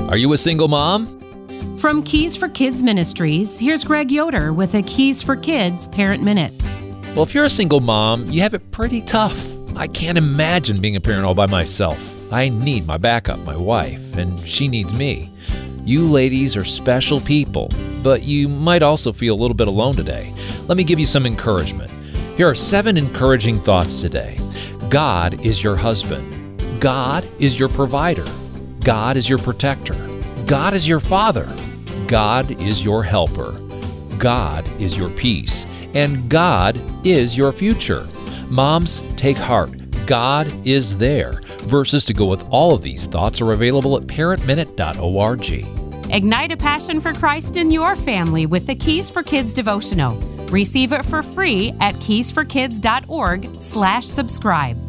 Are you a single mom? From Keys for Kids Ministries, here's Greg Yoder with a Keys for Kids Parent Minute. Well, if you're a single mom, you have it pretty tough. I can't imagine being a parent all by myself. I need my backup, my wife, and she needs me. You ladies are special people, but you might also feel a little bit alone today. Let me give you some encouragement. Here are 7 encouraging thoughts today. God is your husband. God is your provider. God is your protector. God is your father. God is your helper. God is your peace. And God is your future. Moms, take heart. God is there. Verses to go with all of these thoughts are available at parentminute.org. Ignite a passion for Christ in your family with the Keys for Kids devotional. Receive it for free at keysforkids.org/subscribe.